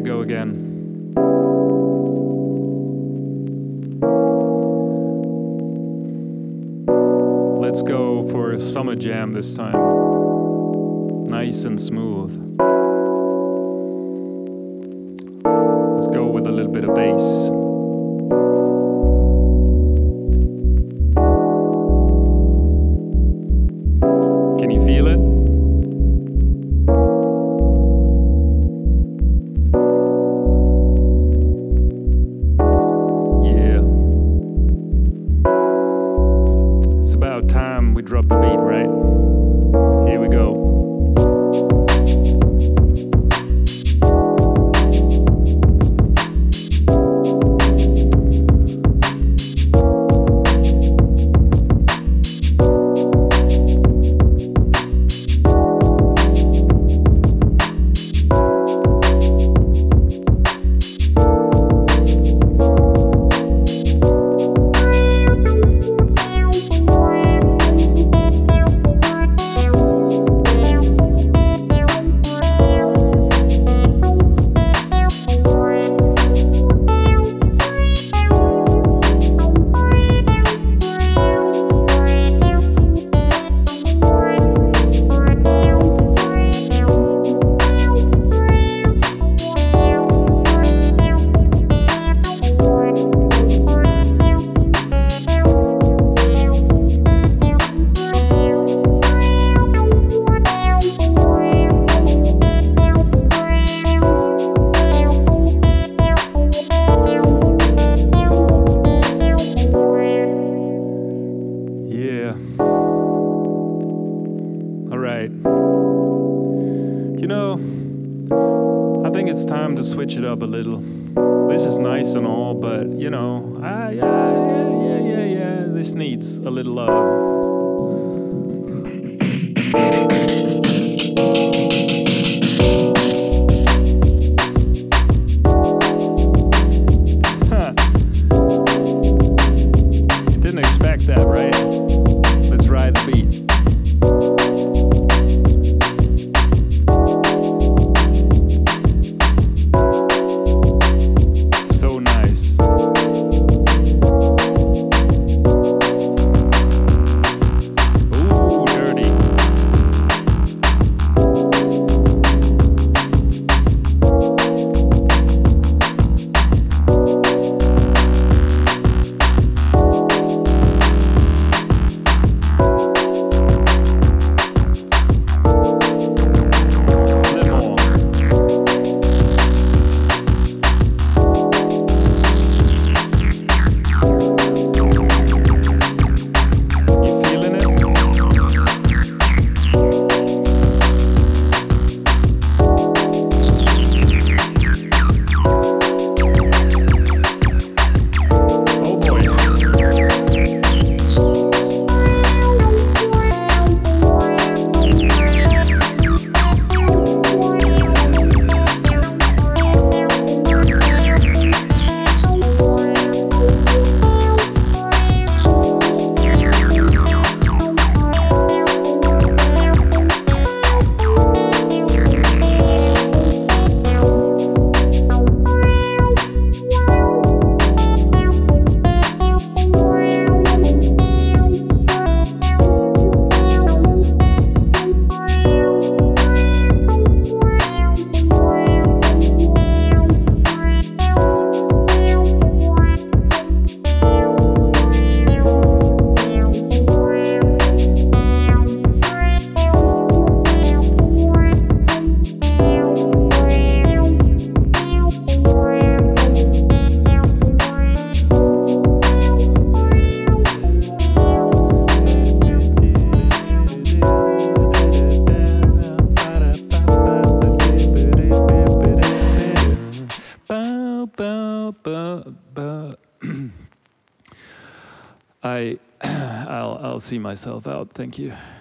we go again. Let's go for a summer jam this time. Nice and smooth. Let's go with a little bit of bass. Can you feel it? Yeah. It's about time we drop the beat, right? Here we go. Yeah. All right. You know, I think it's time to switch it up a little. This is nice and all, but you know, yeah. This needs a little love. You didn't expect that, right? Let's ride the beat. So nice. Ooh, dirty. I'll see myself out. Thank you.